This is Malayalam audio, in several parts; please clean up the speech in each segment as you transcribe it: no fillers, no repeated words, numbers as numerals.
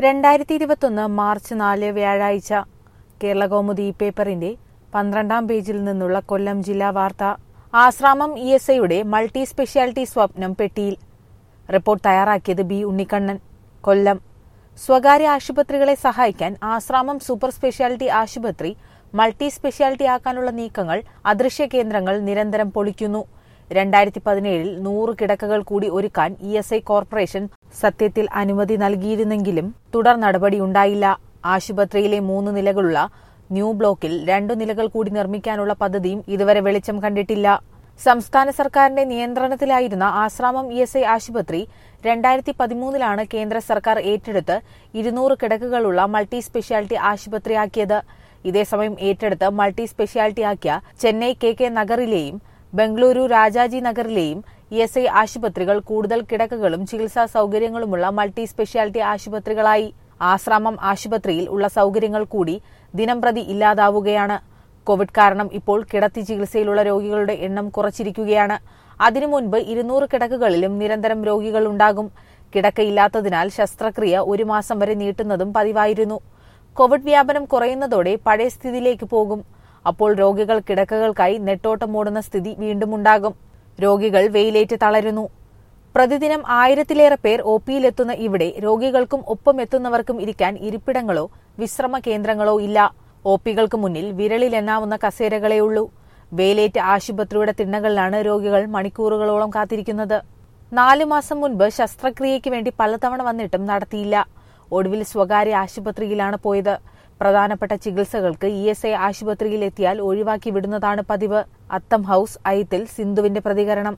2021 മാർച്ച് 4 വ്യാഴാഴ്ച കേരളകൗമുദി പേപ്പറിന്റെ 12-ാം പേജിൽ നിന്നുള്ള കൊല്ലം ജില്ലാ വാർത്ത. ആശ്രാമം ഇഎസ്ഐയുടെ മൾട്ടി സ്പെഷ്യാലിറ്റി സ്വപ്നം പെട്ടിയിൽ. റിപ്പോർട്ട് തയ്യാറാക്കിയത് ബി ഉണ്ണിക്കണ്ണൻ, കൊല്ലം. സ്വകാര്യ ആശുപത്രികളെ സഹായിക്കാൻ ആശ്രാമം സൂപ്പർ സ്പെഷ്യാലിറ്റി ആശുപത്രി മൾട്ടി സ്പെഷ്യാലിറ്റി ആക്കാനുള്ള നീക്കങ്ങൾ അദൃശ്യ കേന്ദ്രങ്ങൾ നിരന്തരം പൊളിക്കുന്നു. 2017-ൽ 100 കിടക്കകൾ കൂടി ഒരുക്കാൻ ഇഎസ്ഐ കോർപ്പറേഷൻ സത്യത്തിൽ അനുമതി നൽകിയിരുന്നെങ്കിലും തുടർ നടപടിയുണ്ടായില്ല. ആശുപത്രിയിലെ 3 നിലകളുള്ള ന്യൂ ബ്ലോക്കിൽ 2 നിലകൾ കൂടി നിർമ്മിക്കാനുള്ള പദ്ധതിയും ഇതുവരെ വെളിച്ചം കണ്ടിട്ടില്ല. സംസ്ഥാന സർക്കാരിന്റെ നിയന്ത്രണത്തിലായിരുന്ന ആശ്രാമം ഇഎസ്ഐ ആശുപത്രി 2013-ലാണ് കേന്ദ്ര സർക്കാർ ഏറ്റെടുത്ത് 200 കിടക്കകളുള്ള മൾട്ടി സ്പെഷ്യാലിറ്റി ആശുപത്രിയാക്കിയത്. ഇതേസമയം ഏറ്റെടുത്ത് മൾട്ടി സ്പെഷ്യാലിറ്റി ആക്കിയ ചെന്നൈ കെ നഗറിലെയും ബംഗളൂരു രാജാജി നഗറിലെയും ഇഎസ്ഐ ആശുപത്രികൾ കൂടുതൽ കിടക്കകളും ചികിത്സാ സൌകര്യങ്ങളുമുള്ള മൾട്ടി സ്പെഷ്യാലിറ്റി ആശുപത്രികളായി. ആശ്രാമം ആശുപത്രിയിൽ ഉള്ള സൌകര്യങ്ങൾ കൂടി ദിനംപ്രതി ഇല്ലാതാവുകയാണ്. കോവിഡ് കാരണം ഇപ്പോൾ കിടത്തി ചികിത്സയിലുള്ള രോഗികളുടെ എണ്ണം കുറച്ചിരിക്കുകയാണ്. അതിനു മുൻപ് 200 കിടക്കകളിലും നിരന്തരം രോഗികളുണ്ടാകും. കിടക്കയില്ലാത്തതിനാൽ ശസ്ത്രക്രിയ 1 മാസം വരെ നീട്ടുന്നതും പതിവായിരുന്നു. കോവിഡ് വ്യാപനം കുറയുന്നതോടെ പഴയ സ്ഥിതിയിലേക്ക് പോകും. അപ്പോൾ രോഗികൾ കിടക്കകൾക്കായി നെട്ടോട്ടമോടുന്ന സ്ഥിതി വീണ്ടുമുണ്ടാകും. രോഗികൾ വെയിലേറ്റ് തളരുന്നു. പ്രതിദിനം 1000-ലേറെ പേർ ഒപിയിലെത്തുന്ന ഇവിടെ രോഗികൾക്കും ഒപ്പം എത്തുന്നവർക്കും ഇരിക്കാൻ ഇരിപ്പിടങ്ങളോ വിശ്രമ കേന്ദ്രങ്ങളോ ഇല്ല. ഒപികൾക്ക് മുന്നിൽ വിരലിലെണ്ണാവുന്ന കസേരകളേയുള്ളൂ. വെയിലേറ്റ് ആശുപത്രിയുടെ തിണ്ണകളിലാണ് രോഗികൾ മണിക്കൂറുകളോളം കാത്തിരിക്കുന്നത്. 4 മാസം മുൻപ് ശസ്ത്രക്രിയയ്ക്ക് വേണ്ടി പലതവണ വന്നിട്ടും നടത്തിയില്ല. ഒടുവിൽ സ്വകാര്യ ആശുപത്രിയിലാണ് പോയത്. പ്രധാനപ്പെട്ട ചികിത്സകൾക്ക് ഇഎസ്ഐ ആശുപത്രിയിൽ എത്തിയാൽ ഒഴിവാക്കി വിടുന്നതാണ് പതിവ്. അത്തം ഹൌസ് ഐത്തിൽ സിന്ധുവിന്റെ പ്രതികരണം.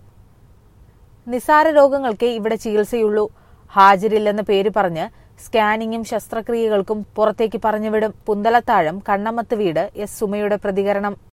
നിസാര രോഗങ്ങൾക്കേ ഇവിടെ ചികിത്സയുള്ളൂ. ഹാജരില്ലെന്ന പേര് പറഞ്ഞ് സ്കാനിങ്ങും ശസ്ത്രക്രിയകൾക്കും പുറത്തേക്ക് പറഞ്ഞുവിടും. പുന്തലത്താഴം കണ്ണമത്ത് വീട് എസ് സുമയുടെ പ്രതികരണം.